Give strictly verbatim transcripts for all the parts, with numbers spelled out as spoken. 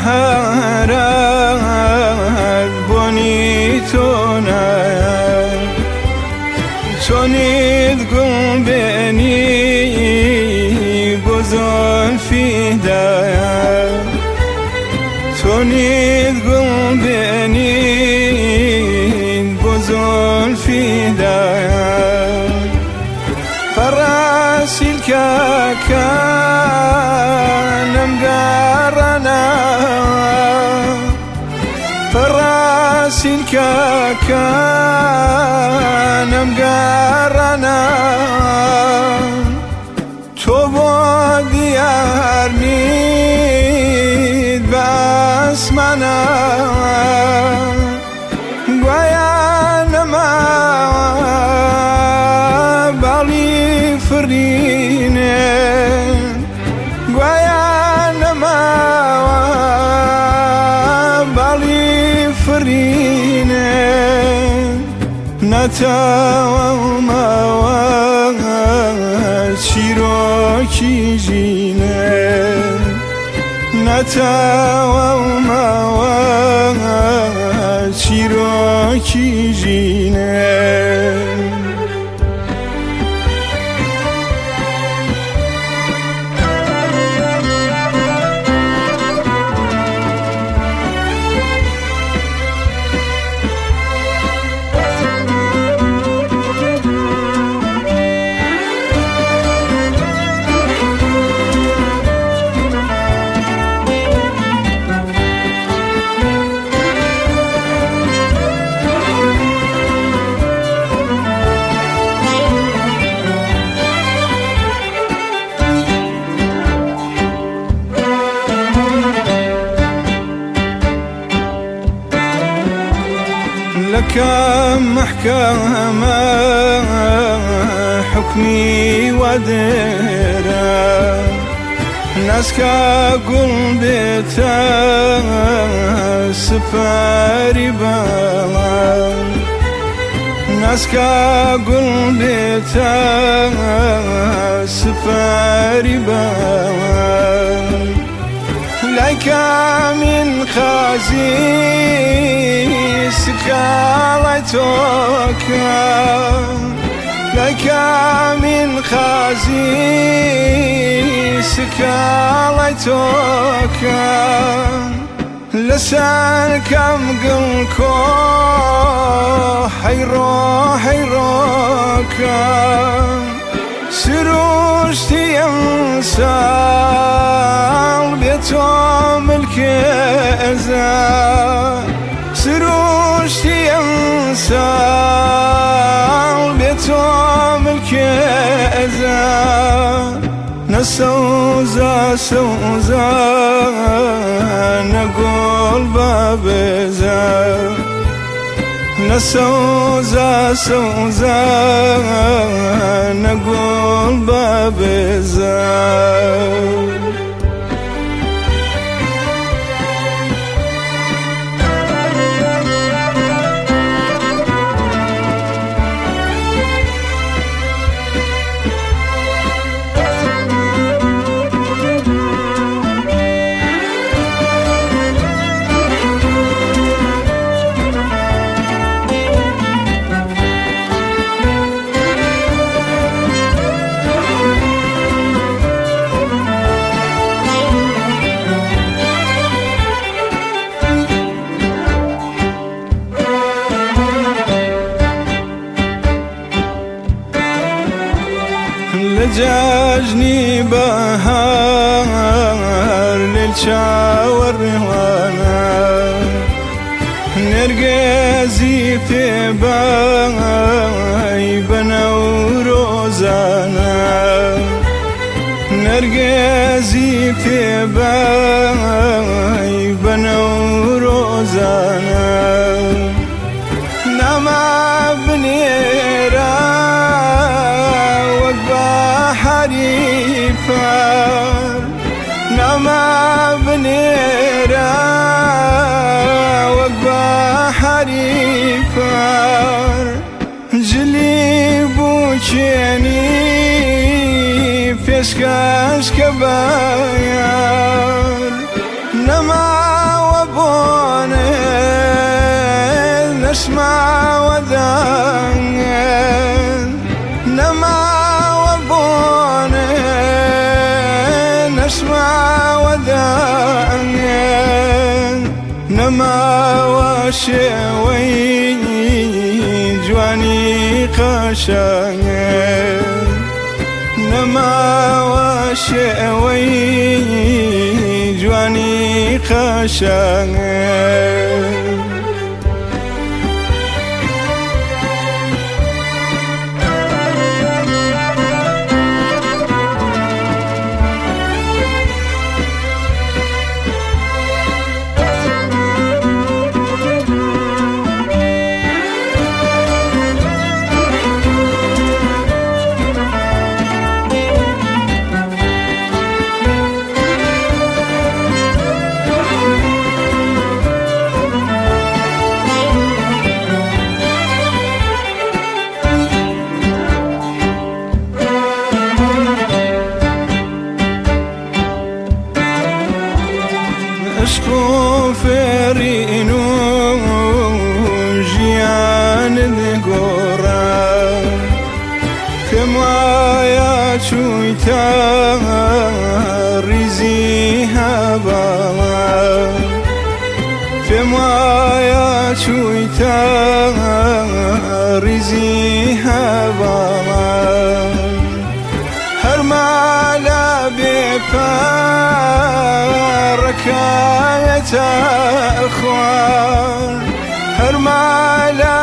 هرد بونی تو نه چونید گل بینی بزن فیده چونید گل بینی بزن فیده فراسیل که کنم گرنا فراسیل که کنم گرنا تو با دیار نید بس منا گویانما بالی فرینه گویانما بالی فرینه نتاوما چیروکی جینه نتاوما چیروکی جینه لكم محكمة حكمي وديرة ناس كقول بيتا سفاري بالا ناس كقول بيتا سفاري بالا لك من خازي سكالتك لك من خازي سكالتك لسانك مقلكو حيرو حيروك سروشتي ينسال بيتهم الكيزة سروشتي ينسال بيتهم الكيزة نسوزا سوزا نقول بابزا نسوزا سوزا نقول بابزا لجاجني بهار للشاور روانا نرقزي في باي بنور روزانا نرقزي في باي بنور روزانا نما بنيرا حريفار نما بنيرا وقبا حريفار جليبو چيني فيشكاش كبايار نما شێوەی جوانی قەشەنگە نەماوە شێوەی جوانی قەشەنگە عشق و فێرین و ژیانت گۆڕە پێم وایە چوویتە ریزی هەباڵە پێم وایە چوویتە ریزی هەباڵە هەرمالە بێپارەکایەتە خوار هەرمالە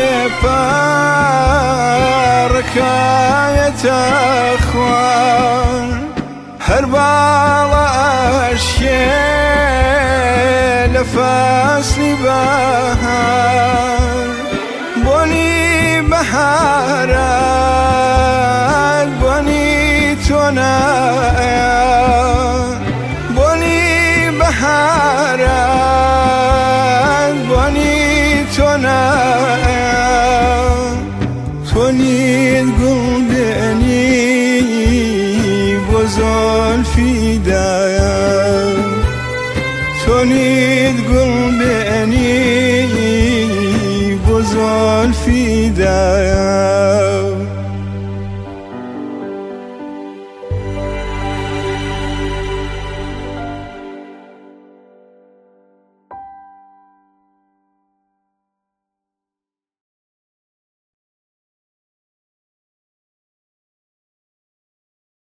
بێپارەکایەتە خوار هەر باڵە ئەشکێ لە فەسلی بەهار بۆنی بەهارە بۆنی تۆ نایە بۆنی بەهارە بۆنی تۆ نایە تۆنیت گوڵ دێنی بۆ زۆلفی دایە تۆنی